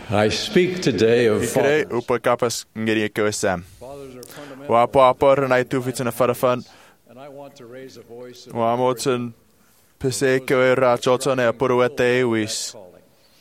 I speak today of Ikere fathers. upa kapas ngeri ko Sam. Fathers are fundamental, Wa pa na tu fitna farafan. and I want to raise a voice of Wa motsen pese ko ra chotone apuruete wis. calling.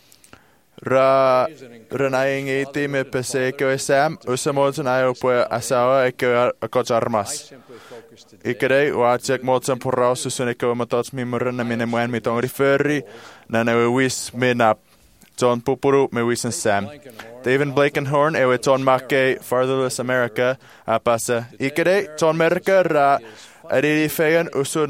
Ra renaing iti me pese ko Sam usamotsen ayo po asawa ko akotarmas. Simply focus today Ikere wa check motsen porra susune ko matats mi morna mine moen mi tong referri na na wis menap. John Pupuru me wisen Sam. David Blankenhorn e John Mackey Fatherless America a pasa. Ikere John America ra ariri fegan usun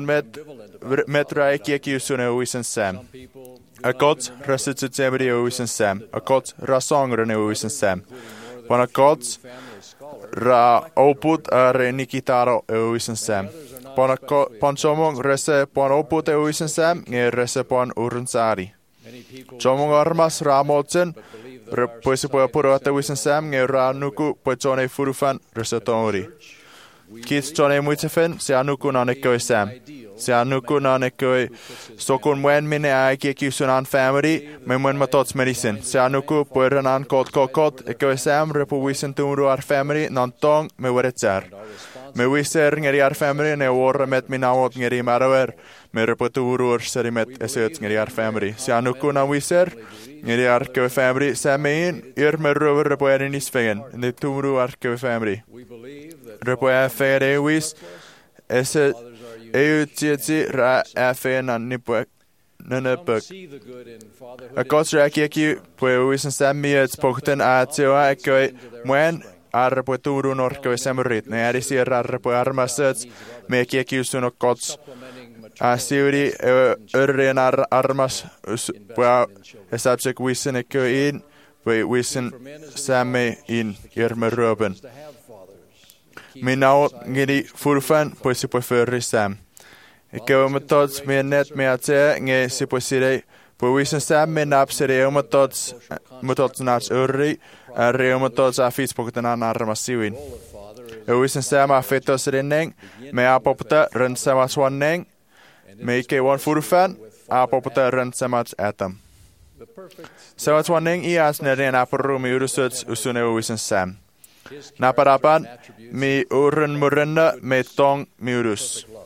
met ra kieki usun e wisen Sam. people A god rasit zemri e wisen Sam. A god ra songre ne wisen Sam. Pan a god family scholars ra oput a re nikitaro e wisen Sam. Pan chomong rese pan oput e wisen Sam nge rese pan urunsari. many people Chomong armas ra motsen Pois po apurata wisen Sam nge ra nuku po chone furufan resetori. Kits chone muitefen se anuku na neko Sam. Se anuku na neko sokun mwen mine ai ki kusunan family me mwen matots medicine. Se anuku po ranan kot eko Sam repo wisen tumru ar family nan tong me weretzar. Me wiser ngeri ar family ne war met minawot ngeri marawer. Me repo tumru seri met eset ngeri ar family. Se anuku na wiser ngeri ar ke family samein me rover repo erin isfegen. Ne tumru ar ke family. we believe that Repo afere wis ese eutieti ra afen an nipwek nanepek. see the good in fatherhood A kotsra kieki po wisen sammi et spokten a teoa ekoi mwen arrepo turu norko samurit ne arisi arrepo armasets me kieki usuno kots supplementing a siuri örren armas po esapsek wisen ekoi in po wisen samme in irme roben. to have fathers. Minau ngiri furfan po si po förri Sam. Ikaw matods me net me ate nge si po sire po wisen Sam me nap sire matods nats urri re matods a fis po tanan armas siwin. Role of father is E wisen Sam a fetos rinneng me a popta ren samas wanneng me ike wan furfan a popta ren samas atam. the perfect Samas wanneng I as neren aporu mi urusuts usune wisen Sam. his Naparapan mi urun murrenna me tong mi urus. love.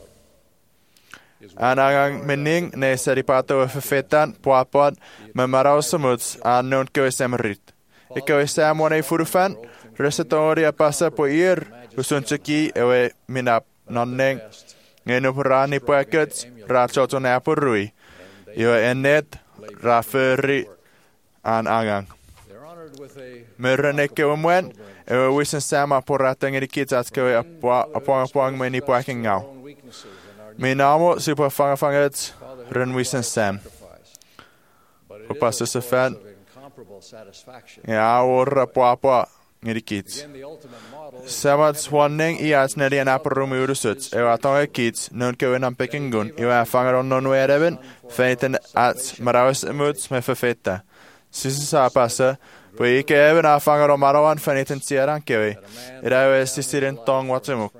Anangang mening ne saripato fefetan puapon me marau semuts an non ko semrit. Iko sam one furufan resetoria pasa po ir usun ceki ewe minap nonneng ngeno perani paket ra choton apurui. Yo enet ra ferri an angang. They're honored with a Merene ke omwen ewe wisen sama porata ngeri kitas ke apong meni paking ngau. own weaknesses and our Mi namo super fanget ren wisen sam. sacrifice. But it Opasa is sa a source fan of incomparable satisfaction. ya ora papa ngeri kits. Again, the ultimate model is Samat swanning ias neri an aparum urusuts ewe atonga kits non ke wenam pekingun ewe fanger on non wereven feiten at marawes emuts me fefeta. Sisi sa pasa po ike even a fanger on marawan feiten sieran kewe. Irawe sisirin tong watemuk.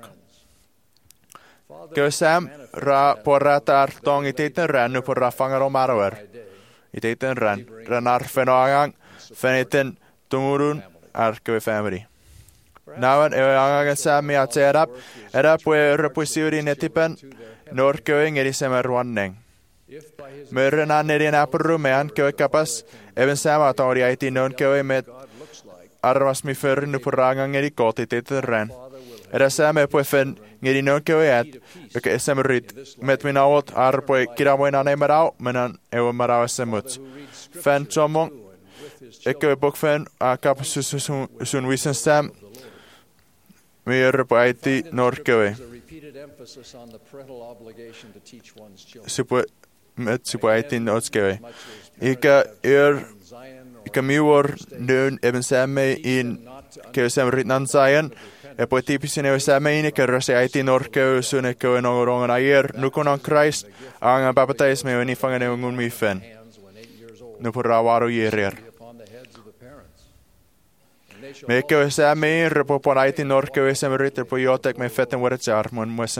Kewe sam ra porratar tong iteiten ran nu porra fanger on marawer. Iteiten ran ar fenoagang feiten tumurun ar kewe family. Nawan ewe angagan sami a terap, era pue repusiuri netipen, nor kewe ngeri semer wanneng. if by his Merena nerin apuru mean kewe kapas, even sama tori aiti non kewe met God looks like, armas mi ferri nu puranga ngeri koti teten ren. Father will have Era same pue fen ngeri non kewe at, eke semerit, met minawot ar pue kiramoin ane marau, menan ewe marau semut. who reads scripture Fen chomong, and with his eke bok fen a kapas sun wisen sam, mi erpo aiti nor kewe. There's a repeated emphasis on the parental obligation to teach one's children. Sipu aitin otskewe. Much as Ika in Zion or ika miwor nun eben samme in ke sam ritnan sayan e po tipisin e samme in ke rase aitin orke sune ke no rongan ayer nukon on Christ ang papatais me ni fangan ngun mi fen hands when 8 years old no por rawaro yerer upon the heads of the parents. And they shall me ke samme in repo por aitin orke sam rit po yotek me feten wara char mon mosen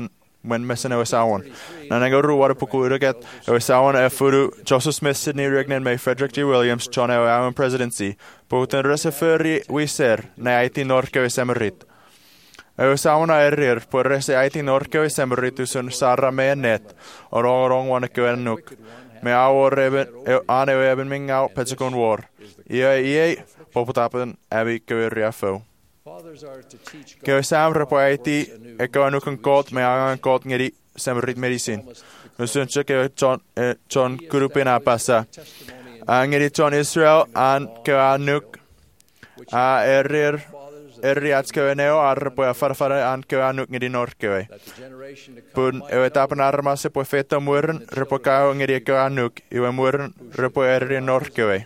mwen messen ewisawan. Na nga ruwar pukuruget ewisawan furu Joseph Smith, Sidney Rignan, May Frederick G. Williams, John Ewan presidency. Boten reseferi wiser na aiti norke esemerit. Ewisawan erir por rese aiti norke esemerit usun sarra menet orong wana kwenuk. Me awor ane eben mingau petsikon war. Ie poputapen abi keweriafo. Gewysam repoeti ekonukon kot me angan kot ngeri semerit medicine. Nusunche ke John Kurupina pasa. Angeri John Israel an keanuk a erir keweneo arpo farfare an keanuk ngeri norkewe. Pun etapen armas po feta muren repo kao ngeri keanuk iwe muren repo erir norkewe.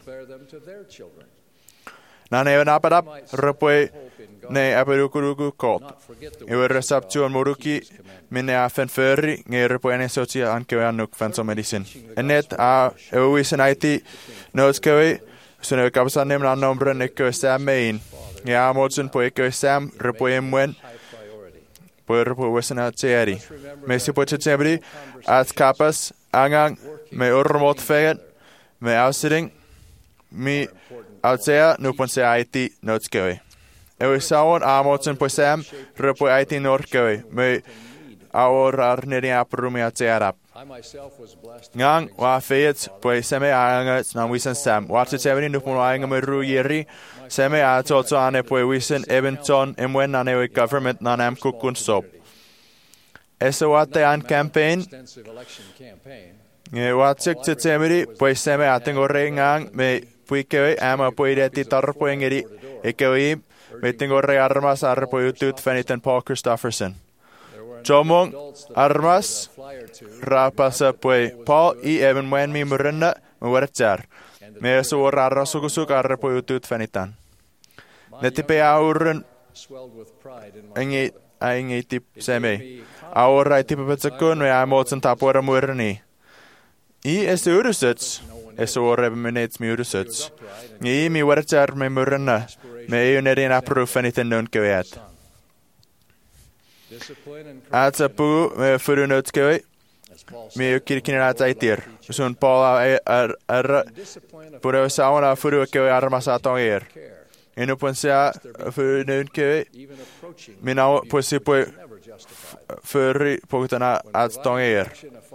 Nan ewen apadap repo ne aperukurugu kot. Iwe resaptuan moruki minne afen ferri nge repo ene sotia an keanuk fanso medicine. Enet a ewisen aiti notskewe sun ewe kapasan nem nan nombre ne kewe mein. Ja modsen po kewe sam repo emwen po repo wesen atseeri. Mesi po tsebri at kapas angang me urmot fegen me ausering mi Altsea nu pon se aiti notskewe. Ewe sawon amotsen po sam repo aiti norkewe me awor arneri aprumi atsearap. Ngang wa feit po seme angat na wisen sam. Watse teveni nu pon anga me ruyeri seme atotso ane po wisen eventon emwen ane we government nan am kukun sop. Eso wate an campaign watsik tsemeri po seme atengore ngang me puikewe ama poideti tarpo engeri ekewi metingore armas arpo utut feniten Paul Christopherson. Jomong armas rapasa poi Paul I even when mi murna muwerjar. Me so arrasugusuk arpo utut fenitan. Netipe aurun engi tip seme. Aura tipe petsekun me amotsen tapora murni. I es urusets eso minutes mi urusets. Ni mi werjar me murna me eunerin aprufeniten non kevet. Atsa pu me furunotskeve me kirkinen ataitir. Sun Paula pura sauna furu kewe armasa tonger. Inu ponsia furunotskeve mina posi po furri pogtana at tonger.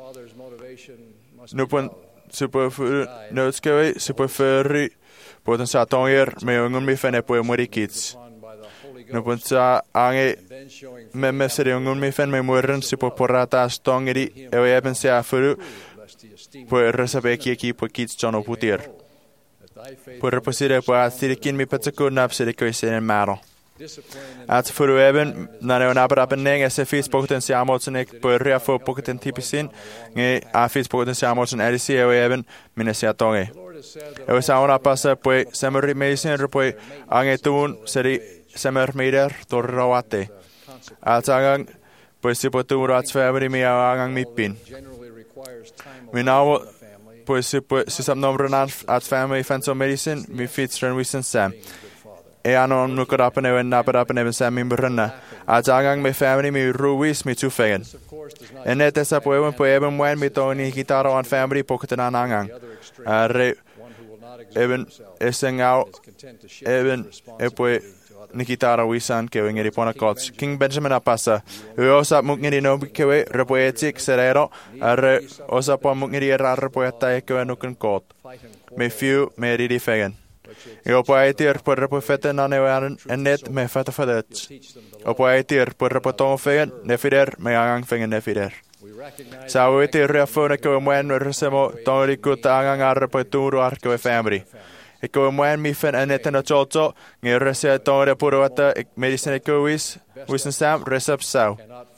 Nu pon super notskeve super furri poten sa tonger me ungun mi fene po morikits. Nu pon sa ange me meseri ungun mi fen me muren super porata stongeri e eben se afuru po resabe ki po kits jono putir. Por reposire po asirikin mi petsko napsiri ko sen maro. At furu eben na ne abra neng SFis potensial motsen ek po reafo poten tipisin nge afis potensial motsen edisi e eben minesia tonge. E sauna passa po semeri medicine po ange tun seri semer meider torrawate. Atsangang po si po tun rats family mi angang mipin. Mi now po si sam nombre nan at family fanso medicine mi fitstren wisen sam. E anon nukarapen ewen naparapen even sam mi brunna. Atsangang mi family mi ruwis mi tufegen. Enet esa po eben wen mi toni gitaro an family poketan angang. Re even esengau even epoe nikitara wisan kewe ngeri pona kots. King Benjamin apasa. Osa mungeri no kewe repoetik serero. Arre osa po mungeri era repoeta kewe nuken kot. Me few me ridi fegen. Io po aitir por repofete na newan enet me fata fadet. O po aitir por repoton fegen nefider me angang fegen nefider. Sa uiti reafone kewe mwen resemo tonri kuta angang arre po turu arkewe family. Eko mwen mi fen eneten o tolto, nge rese tonre purwata medicine wisen sam resep sau.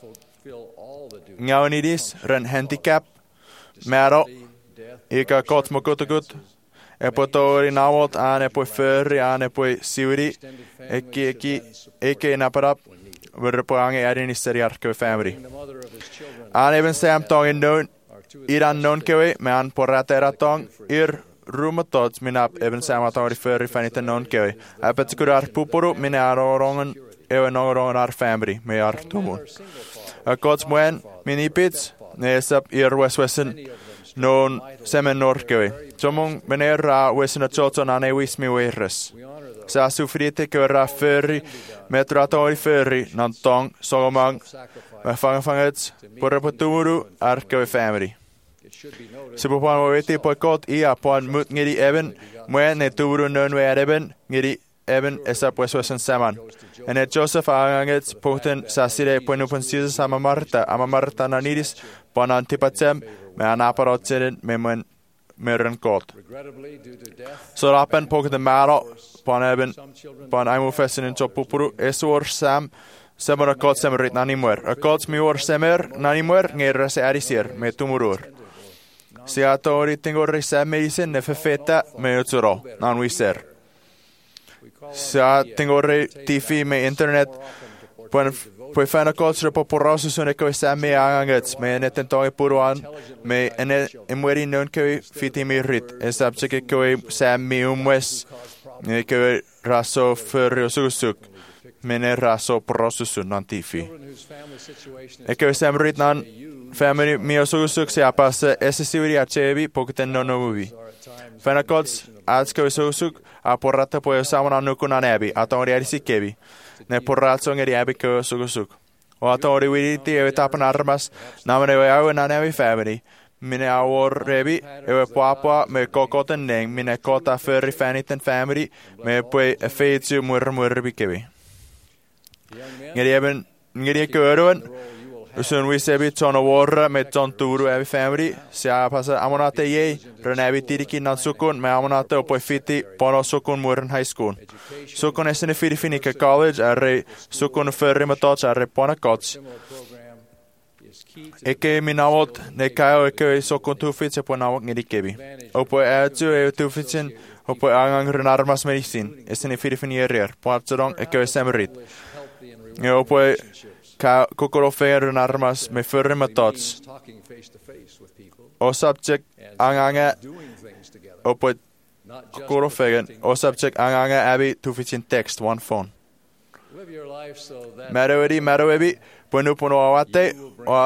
Ngau nidis ren handicap, mero, ika kot mokutukut, epo tori nawot ane po ferri ane po siuri, eke naparap, verpo ange adinisteri arkewe family. Ane ben sam tongin non, iran non kewe, me an porrata eratong, Rumatots minap even samatori ferry faniten non kewe. Apet kurar pupuru mine arorongen ewe nongorongen ar family me ar tumun. A Gods mwen, mini bits, nesap i'r weswesen, non semen norgewi. Tomong meneer ra wesen a choton an ewis mi weirus. Sa sufrite gyra ffyrri, medratori ffyrri, nan tong, solomang, me fangafangets, bwra potwru ar gywe family. Se po pan weti po God ia pan mut ngiri eben, mwen ne twru nön we eben, ngiri eben esap weswesen saman. En et Joseph angangets poten sa sire poinupan sizas ama Marta nanidis, pan antipatsem, me anaparotseren me mwen merren God. Så rappen poten maro, pan eben, pan aimufessen in chopupuru, esor sam, semmer a God semmer rit nanimwer. A God mior semmer nanimwer, ngere se arisir, me tumurur. Se atori tingorri semmerisen ne fefeta me utsuro, nan wiser. Se tingorri tifi me internet, poi fana kotsre po porosu sune koi samme angangets, me neten toi puruan, me ene imweri non koi fiti mi rit, esap chike koi sammi umwes, ne koi raso fyrrio susuk, me ne raso porosu sun nan tifi. E koi sam rit nan family mio susuk se apase esesiuri achevi pokten nonovuvi. Fana kots atskoi susuk, a porrata po samana nukunan ebi, aton riarisi kevi. Ne porratso ngeri ebi ko sukusuk. O aton riwiriti ewe tapan armas, namane ewe awe nanevi family. Mine awor rebi, ewe puapua me kokoten neng, mine kota fyrri faniten family, me pue efeitsu murri kevi. Ngeri eko eruan, usun wisebi ton aworra me ton turu evi family, se apasa amonate ye, renevi tiriki nan sukun, me amonate opoi fiti pono sukun murren high school. Sukun esene Filifinika college, arre sukun fyrri matots, arre pona kots. Eke minawot, ne kao eke sukun tufits, epo nawak ngiri kebi. Opoi eatu tufitsin, opoi angang renarmas medisin, esene Filifini erir, poatsorong eke semerit. Opoi kokoro feer armas me fyrre matots. O subject anganga opoi kokoro feer o subject anganga abi tufitsin text one phone. Maroebi ponu pono awate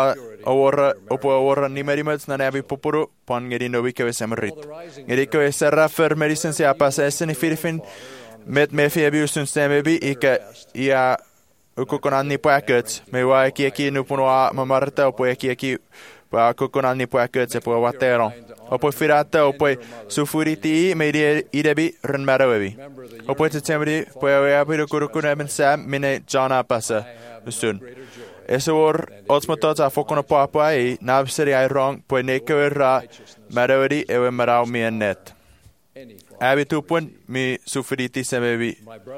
opo awora nimerimets nan abi popuru pon ngeri nobi kewe semerit. Ngeri kewe serra fer medicine se apasa eseni Filifin met mefi abi usun semebi ika ia Kukonanni puäköts, me vai kieki nupunua mamarta opoi kieki pa kukonanni puäköts e po watero. Opoi firata opoi sufuriti me idebi renmaroevi. Opoi tsemri po abiru kurukunemen sam mine jana pasa sun. Esor otsmotota fokona papa ei navseri ai rong po nekoera maroedi ewe marau miennet. Abi tupun mi sufuriti semevi.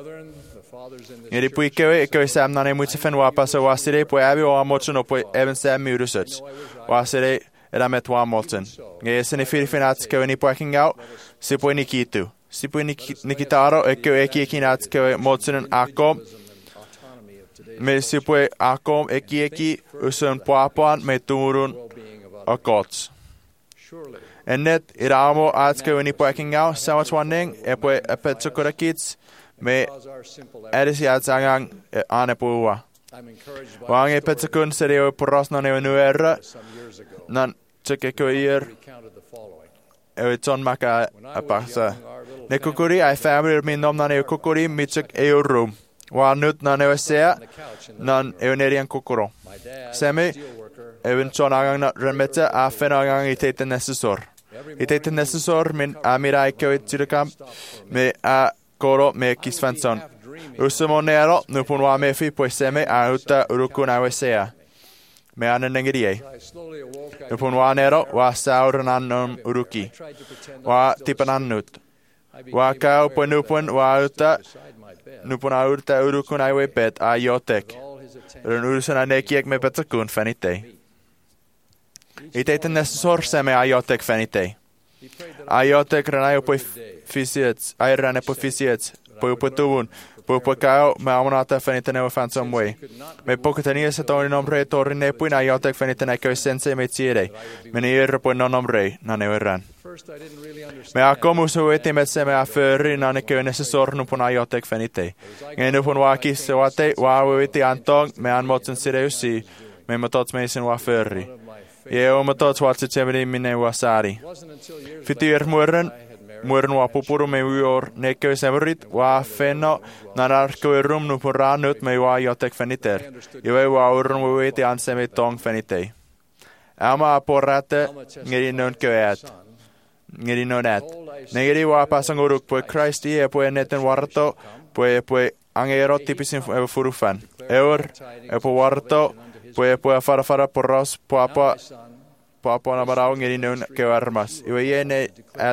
Ngeri pui kewe sam nane muitsefen wapasa wasire poi abi o amotsen opoi even sam mi urusets. Wasire edamet wamolten. Ngeri esene Filifinats kewe ni poaking out, si poi nikitu. Si poi nikitaro kewe eki nats kewe motsenen akom. Me si poi akom eki usun puapuan me tumurun akots. Ennet iramo ats kewe ni poaking out, samats wanning, epoi epetsukurakits, me edisi atsangang ane puua. Wange petsakun serio porosna ne nuera nan tsekeko ier ewe ton maka apasa. Ne kukuri ai family min nom nan ewe kukuri mitsuk ewe room. Wa nut nan ewe sea nan ewe nerian kukuro. Semi ewe ton agang na remete a fen agang iteiten nesesor. Iteiten nesesor min amira ikewe tirukam me a koro me kisfanson. Usumonero nupun wa mefi poi seme auta urukun awesea. Me anenengirie. Nupun wa nero wa saurananum uruki. Wa tipanannut. Wa kau poi nupun wa auta nupun auta urukun awe pet a yotek. Run urusun anekiek me petakun fenitei. Iteiten nesesor seme a yotek fenitei. A yotek ranayo poi fisiets, airane poi fisiets, poi upotuvun, poi kao me amonata fenitene o fansom way. Me pokotania se toni nombre torine poi na yotek fenitene ko sense me tiere. Me nier poi non nombre na ne verran. Me akomus ueti met se me aferi na ne ko necessor nu pon yotek fenite. Ngenu pon wakis se wate wa ueti antong me anmotsen sireusi. me tots meisin wa fyrri. Ja me tots watsit semeni minne wa saari. Fitier mueren wa pupuru me uor nekkö severit wa fenno nararkö rumnu på ranut me wa jotek feniter. Ja we wa urun wa veti ansemi tong fenitei. Ama porrate ngeri non köät. Ngeri non et. Ngeri wa pasanguruk po Kristi ja po neten warto po angero tipisin furufan. Po warto po fara porros po na barau ngeri non köarmas. Iwe yene at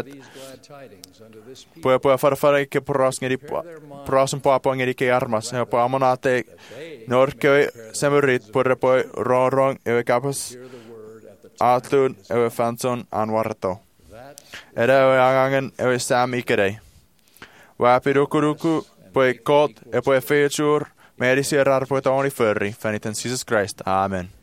po fara ke porros ngeri porrosen po ngeri ke armas. Po amonate norkö semerit po rong iwe kapas Atlun ewe fanson an warto. Ere ewe angangen ewe sam ikerei. Waapi ruku poe kot e poe feature merisi errar poe taoni förri. Feniten Jesus Christ. Amen.